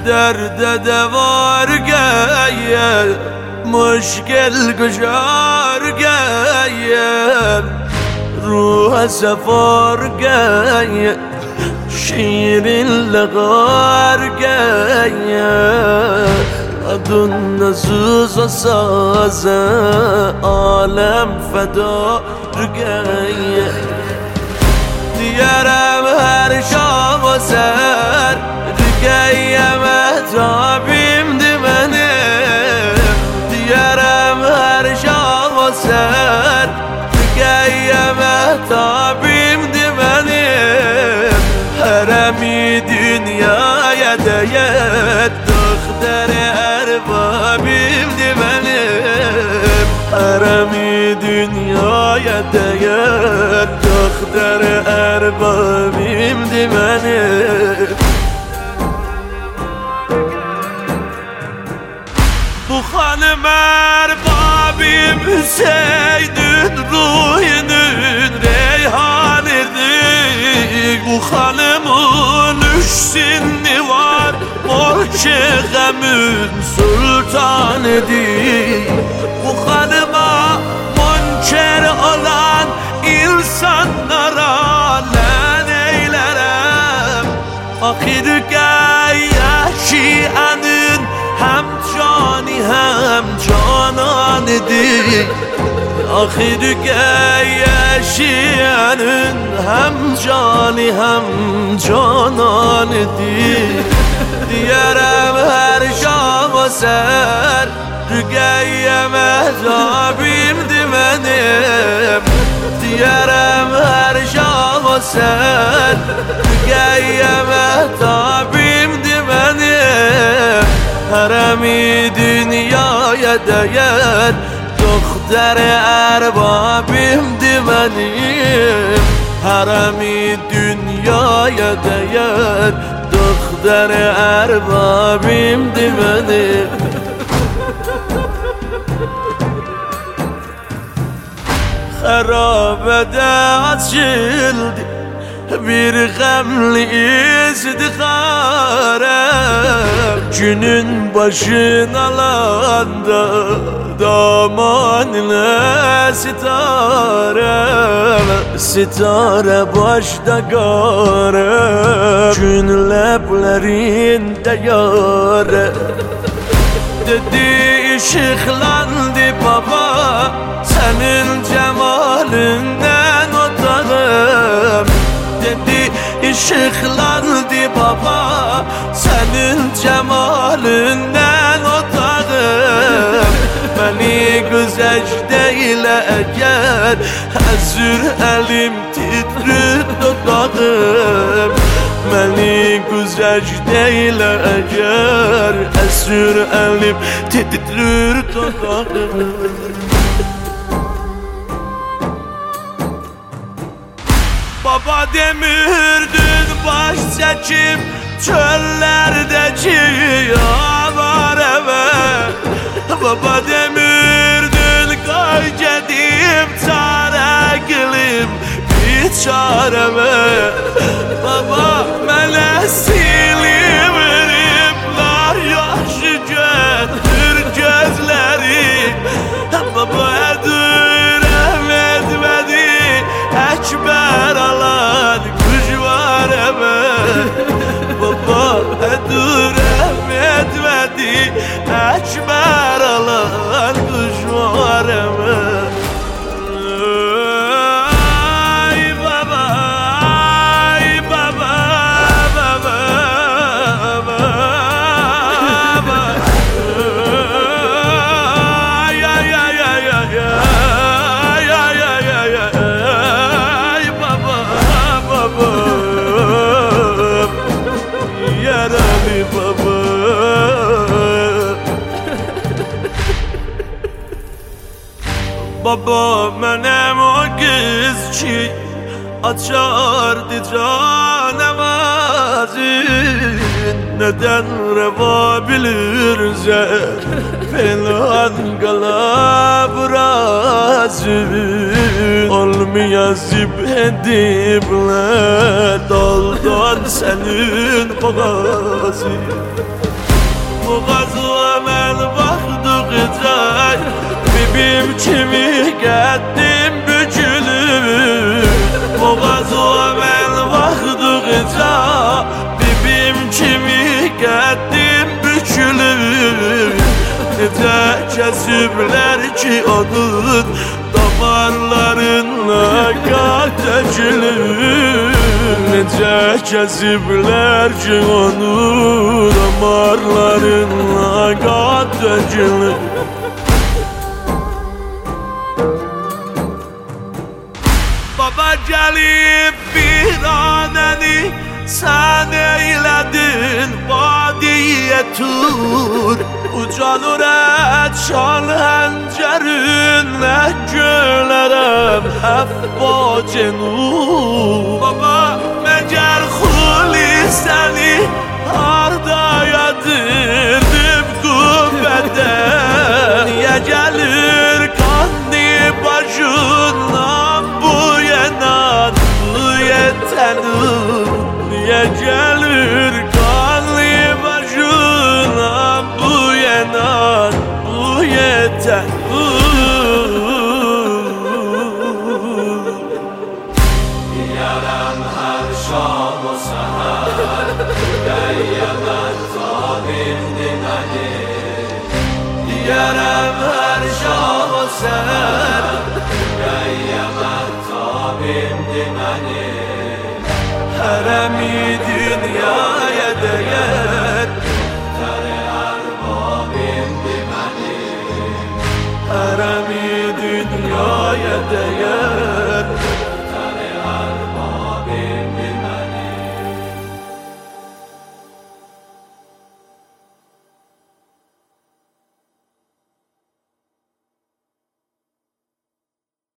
derde de var gel, müşkil gücar gel, ruha sefer gel, şiirin legar gel. Adın nazıza saze, alem fedar gel. Diyerem her şah ser, rügeye mehtabimdi benim. Diyerem her şah ser, rügeye mehtabimdi benim. Haremi dünyaya değer, dıkdere erbabimdi benim. Haremi dünyaya değer, dıkdere erbabimdi benim. Bu hanım erbabim Hüseyin'in ruhunun reyhanıdır. Bu hanımın üç sinni var, o şeğemin sultanıdır. Bu hanıma monçer olan insanlara len eylerem. Ahirge yaşayanın hem cani hem cananıdır. Ahirge yaşayanın hem cani hem cananıdır. Diyerem her şah ser, rügeye mehtabimdi benim. Diyerem her şah ser, rügeye mehtabimdi benim. Haremi dünyaya değer, dıkdere erbabimdi benim. Haremi dünyaya değer, dıkdere erbabimdi benim. Harabede açıldı bir gamli izdihare. Günün başına alanda damanla sitare. Sitare başta gare, gün leplerinde yare. Dedi ışıklandı baba, senin cemalinden otağım. Dedi ışıklandı baba, senin cemalinden otağım. Beni güzecde ile eğer, hazır elim titrir dudağım. Beni güzecde ile eğer, hazır elim titrir dudağım. Baba demirdin baş seçip çöllerdeki avareme. Baba demirdin kay gedim çare gülüm bir çareme. Baba mene silim riplar yaşı götür gözleri. Baba edürem etmedi ekber alan kuş var eme. Baba edürem etmedi ekber alan kuş var eme. Baba menem o kız ki açardı can namazı. Neden reva bilirse Pelhan kala burazı. Olmuyor yazıp edibler daldan senin boğazı. Boğazıma mən baxdıqca bibim kimi qəddim bükülür. Boğazıma mən baxdıqca bibim kimi qəddim bükülür. Necə kəsiblər ki onun damarlarına qan tökülür. Necə kəsiblər ki onun damarlarına qan tökülür. Baba gəlib bir anəni sən eylədin vadiyə tur. Ucalır şan həncərinlə gölərəm həffacenu. Baba məgər xuli səni harda yadirdim qüvvədə. Niyə gəlir qanlı başından bu yenan bu yetənur. Niyə gəlir qanlı başından bu yenan bu yetənur. Yarəm hər şam o səhər Qəyyəmət tabimdi məni. Yarəm hər şam o səhər Qəyyəmət tabimdi məni. Hərəmi dünyaya dəyər Təri ərbabimdi məni. Hərəmi dünyaya dəyər